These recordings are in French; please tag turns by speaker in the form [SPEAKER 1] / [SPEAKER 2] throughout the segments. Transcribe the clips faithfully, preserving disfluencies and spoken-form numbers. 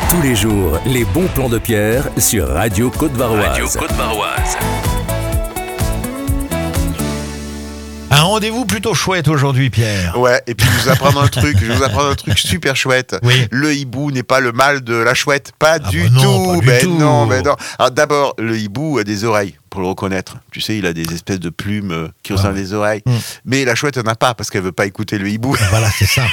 [SPEAKER 1] Tous les jours, les bons plans de Pierre sur Radio Côte-Varoise.
[SPEAKER 2] Radio Côte-Varoise.
[SPEAKER 3] Un rendez-vous plutôt chouette aujourd'hui, Pierre.
[SPEAKER 4] Ouais, et puis je vous apprendre un truc, je vais vous apprendre un truc super chouette.
[SPEAKER 3] Oui.
[SPEAKER 4] Le hibou n'est pas le mâle de la chouette, pas
[SPEAKER 3] Ah
[SPEAKER 4] du
[SPEAKER 3] bah non,
[SPEAKER 4] tout.
[SPEAKER 3] pas du
[SPEAKER 4] ben
[SPEAKER 3] tout.
[SPEAKER 4] non, ben non. Alors d'abord, le hibou a des oreilles pour le reconnaître. Tu sais, il a des espèces de plumes euh, qui ressemblent à des oreilles.
[SPEAKER 3] Mm.
[SPEAKER 4] Mais la chouette, elle n'en a pas parce qu'elle veut pas écouter le hibou.
[SPEAKER 3] Voilà, c'est ça.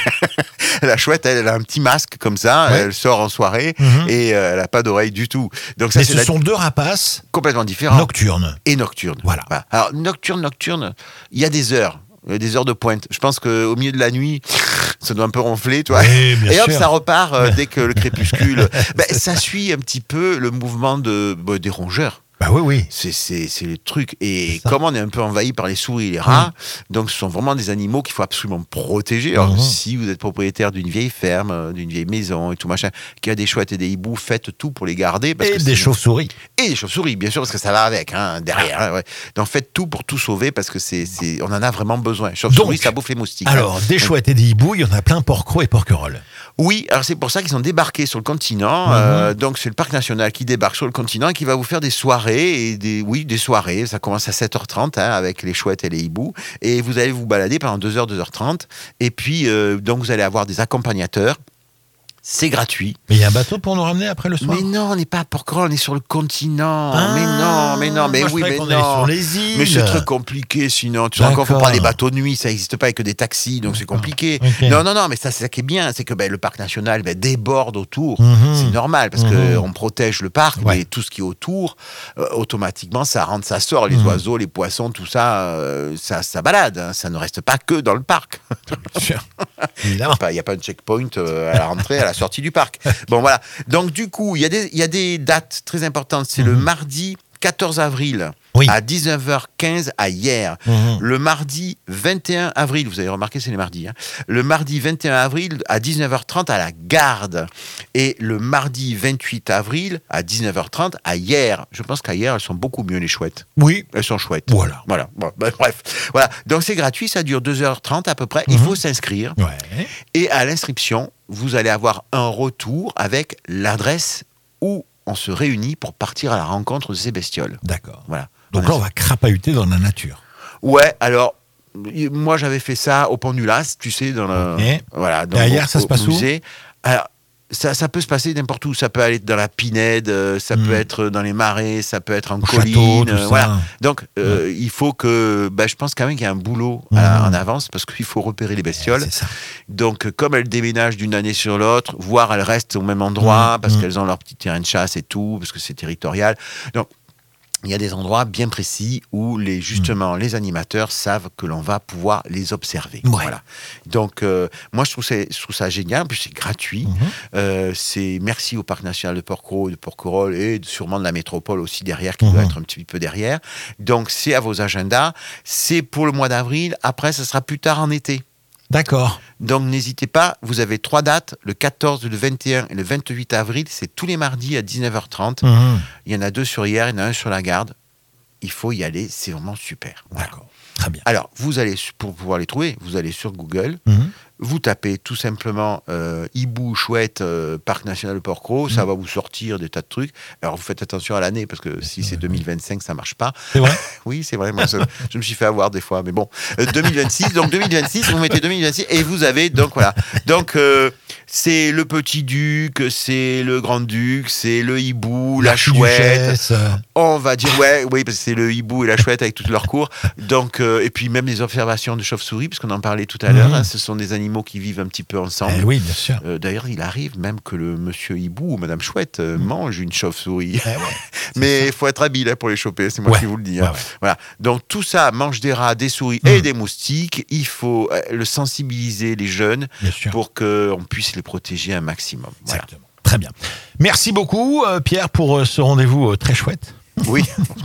[SPEAKER 4] La chouette, elle, elle a un petit masque comme ça,
[SPEAKER 3] Ouais.
[SPEAKER 4] elle sort en soirée
[SPEAKER 3] Mhm.
[SPEAKER 4] et euh, elle a pas d'oreilles du tout. Donc ça,
[SPEAKER 3] Mais
[SPEAKER 4] c'est
[SPEAKER 3] ce
[SPEAKER 4] la-
[SPEAKER 3] sont deux rapaces
[SPEAKER 4] complètement différent.
[SPEAKER 3] nocturnes.
[SPEAKER 4] Et nocturne.
[SPEAKER 3] Voilà.
[SPEAKER 4] Alors nocturne, nocturne, il y a des heures. Il y a des heures de pointe. Je pense qu'au milieu de la nuit, ça doit un peu ronfler, toi.
[SPEAKER 3] Oui, bien
[SPEAKER 4] Et hop,
[SPEAKER 3] sûr.
[SPEAKER 4] ça repart euh, dès que le crépuscule. Ben, ça suit un petit peu le mouvement de, bah, des rongeurs.
[SPEAKER 3] Bah oui, oui.
[SPEAKER 4] C'est, c'est, c'est le truc. Et
[SPEAKER 3] C'est ça.
[SPEAKER 4] comme on est un peu envahi par les souris et les rats, donc ce sont vraiment des animaux qu'il faut absolument protéger. Alors,
[SPEAKER 3] Mhm.
[SPEAKER 4] si vous êtes propriétaire d'une vieille ferme, euh, d'une vieille maison et tout machin, qui a des chouettes et des hiboux, faites tout pour les garder. Parce
[SPEAKER 3] Et
[SPEAKER 4] que
[SPEAKER 3] des
[SPEAKER 4] c'est-
[SPEAKER 3] chauves-souris.
[SPEAKER 4] et des chauves-souris, bien sûr, parce que ça va avec, hein, derrière. hein, ouais. Donc faites tout pour tout sauver, parce que c'est, c'est, on en a vraiment besoin. Chauves-souris,
[SPEAKER 3] Donc,
[SPEAKER 4] ça bouffe les moustiques.
[SPEAKER 3] Alors,
[SPEAKER 4] hein.
[SPEAKER 3] des chouettes et des hiboux, il y en a plein Porquerolles et Porquerolles.
[SPEAKER 4] Oui, alors c'est pour ça qu'ils ont débarqué sur le continent.
[SPEAKER 3] Mhm.
[SPEAKER 4] euh, donc c'est le parc national qui débarque sur le continent et qui va vous faire des soirées et des, oui, des soirées. Ça commence à sept heures trente hein, avec les chouettes et les hiboux, et vous allez vous balader pendant deux heures, deux heures trente. Et puis euh, donc vous allez avoir des accompagnateurs. C'est gratuit.
[SPEAKER 3] Mais il y a un bateau pour nous ramener après le soir.
[SPEAKER 4] Mais non, on n'est pas à Porquerolles, on est sur le continent.
[SPEAKER 3] Ah,
[SPEAKER 4] mais non, mais non, mais
[SPEAKER 3] moi, je
[SPEAKER 4] oui,
[SPEAKER 3] croyais
[SPEAKER 4] mais
[SPEAKER 3] qu'on allait
[SPEAKER 4] non.
[SPEAKER 3] sur les îles.
[SPEAKER 4] Mais c'est très compliqué sinon. Tu te rends compte, faut
[SPEAKER 3] D'accord.
[SPEAKER 4] prendre des bateaux de nuit, ça n'existe pas avec que des taxis, donc c'est compliqué.
[SPEAKER 3] Ok.
[SPEAKER 4] Non, non, non, mais ça, c'est ça qui est bien, c'est que ben, le parc national ben, déborde autour.
[SPEAKER 3] Mhm.
[SPEAKER 4] C'est normal parce
[SPEAKER 3] Mhm.
[SPEAKER 4] qu'on protège le parc,
[SPEAKER 3] Ouais.
[SPEAKER 4] mais tout ce qui est autour, euh, automatiquement, ça rentre, ça sort. Les
[SPEAKER 3] Mhm.
[SPEAKER 4] oiseaux, les poissons, tout ça, euh, ça, ça balade. hein. Ça ne reste pas que dans le parc.
[SPEAKER 3] Bien sûr. Évidemment.
[SPEAKER 4] Il n'y a pas de checkpoint euh, à la rentrée, à la sortie du parc. Bon, voilà. Donc, du coup, il y, a des- il y a des dates très importantes. C'est le mardi quatorze avril
[SPEAKER 3] Oui.
[SPEAKER 4] à dix-neuf heures quinze à Hyères.
[SPEAKER 3] Mhm.
[SPEAKER 4] Le mardi vingt et un avril, vous avez remarqué, c'est les mardis. hein. Le mardi vingt et un avril à dix-neuf heures trente à la Garde. Et le mardi vingt-huit avril à dix-neuf heures trente à Hyères. Je pense qu'à Hyères, elles sont beaucoup mieux, les chouettes.
[SPEAKER 3] Oui.
[SPEAKER 4] Elles sont chouettes.
[SPEAKER 3] Voilà.
[SPEAKER 4] Voilà. Bon, ben, bref. Voilà. Donc, c'est gratuit, ça dure deux heures trente à peu près. Il
[SPEAKER 3] Mhm.
[SPEAKER 4] faut s'inscrire.
[SPEAKER 3] Ouais.
[SPEAKER 4] Et à l'inscription, vous allez avoir un retour avec l'adresse où on se réunit pour partir à la rencontre de ces bestioles.
[SPEAKER 3] D'accord.
[SPEAKER 4] Voilà.
[SPEAKER 3] Donc là, on va crapahuter dans la nature.
[SPEAKER 4] Ouais, alors, y- moi j'avais fait ça au Pont du Las, tu sais, dans le.
[SPEAKER 3] Ok.
[SPEAKER 4] Voilà. dans-
[SPEAKER 3] Derrière,
[SPEAKER 4] au-
[SPEAKER 3] ça se
[SPEAKER 4] au
[SPEAKER 3] passe où
[SPEAKER 4] musée. Alors, ça, ça peut se passer n'importe où. Ça peut aller dans la Pinède, euh, ça
[SPEAKER 3] Mm.
[SPEAKER 4] peut être dans les marais, ça peut être en
[SPEAKER 3] Au
[SPEAKER 4] colline.
[SPEAKER 3] château, tout
[SPEAKER 4] euh,
[SPEAKER 3] ça.
[SPEAKER 4] voilà. Donc, euh, il faut que. Bah, je pense quand même qu'il y a un boulot à-
[SPEAKER 3] Mm.
[SPEAKER 4] en avance parce qu'il faut repérer les bestioles.
[SPEAKER 3] C'est ça.
[SPEAKER 4] Donc, euh, comme elles déménagent d'une année sur l'autre, voire elles restent au même endroit
[SPEAKER 3] Mmh,
[SPEAKER 4] parce
[SPEAKER 3] mmh.
[SPEAKER 4] qu'elles ont leur petit terrain de chasse et tout, parce que c'est territorial. Donc, il y a des endroits bien précis où les, justement les animateurs savent que l'on va pouvoir les observer.
[SPEAKER 3] Ouais.
[SPEAKER 4] Voilà. Donc, euh, moi, je trouve, ça, je trouve ça génial. En plus, c'est gratuit.
[SPEAKER 3] Mhm.
[SPEAKER 4] Euh, c'est merci au Parc national de Porquerolles, de Porquerolles et sûrement de la métropole aussi derrière, qui
[SPEAKER 3] Mhm.
[SPEAKER 4] doit être un petit peu derrière. Donc, c'est à vos agendas. C'est pour le mois d'avril. Après, ça sera plus tard en été.
[SPEAKER 3] D'accord.
[SPEAKER 4] Donc n'hésitez pas, vous avez trois dates, le quatorze, le vingt et un et le vingt-huit avril, c'est tous les mardis à dix-neuf heures trente.
[SPEAKER 3] Mhm.
[SPEAKER 4] Il y en a deux sur Hyères, il y en a un sur la Garde. Il faut y aller, c'est vraiment super. Voilà.
[SPEAKER 3] D'accord. Très bien.
[SPEAKER 4] Alors, vous allez, su- pour pouvoir les trouver, vous allez sur Google,
[SPEAKER 3] Mhm.
[SPEAKER 4] vous tapez tout simplement euh, hibou, chouette, euh, Parc national de Porquerolles, ça va vous sortir des tas de trucs. Alors, vous faites attention à l'année, parce que si c'est deux mille vingt-cinq, ça marche pas.
[SPEAKER 3] C'est vrai.
[SPEAKER 4] Oui, c'est vrai, moi, je, je me suis fait avoir des fois, mais bon. Euh, deux mille vingt-six, donc deux mille vingt-six, vous mettez deux mille vingt-six et vous avez, donc voilà. Donc, euh, c'est le petit duc, c'est le grand duc, c'est le hibou, la chouette.
[SPEAKER 3] L'archiduchesse, euh,
[SPEAKER 4] On va dire, ouais, oui, parce que c'est le hibou et la chouette avec toutes leurs cours. Donc, euh, et puis même les observations de chauves-souris, parce qu'on en parlait tout à l'heure,
[SPEAKER 3] Mhm.
[SPEAKER 4] hein, ce sont des animaux qui vivent un petit peu ensemble.
[SPEAKER 3] eh oui, bien sûr.
[SPEAKER 4] Euh, D'ailleurs, il arrive même que le monsieur hibou ou madame chouette euh, mange une chauve-souris.
[SPEAKER 3] Eh ouais.
[SPEAKER 4] Mais il faut être habile hein, pour les choper, c'est moi
[SPEAKER 3] Ouais.
[SPEAKER 4] qui vous le dis. hein.
[SPEAKER 3] Ouais, ouais.
[SPEAKER 4] Voilà. Donc tout ça mange des rats, des souris
[SPEAKER 3] Mmh.
[SPEAKER 4] et des moustiques. Il faut euh, le sensibiliser les jeunes
[SPEAKER 3] Bien sûr.
[SPEAKER 4] pour qu'on puisse les protéger un maximum. Voilà.
[SPEAKER 3] Exactement. Très bien. Merci beaucoup, euh, Pierre, pour euh, ce rendez-vous euh, très chouette.
[SPEAKER 4] Oui.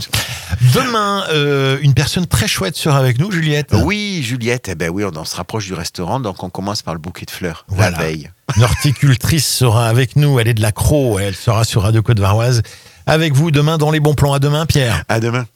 [SPEAKER 3] Demain, euh, une personne très chouette sera avec nous, Juliette.
[SPEAKER 4] oui, Juliette, eh ben oui, on, on se rapproche du restaurant, donc on commence par le bouquet de fleurs
[SPEAKER 3] Voilà.
[SPEAKER 4] la veille.
[SPEAKER 3] Une horticultrice sera avec nous. Elle est de la Crau. Elle sera sur Radio Côte-Varoise avec vous demain dans les bons plans. À demain, Pierre.
[SPEAKER 4] À demain.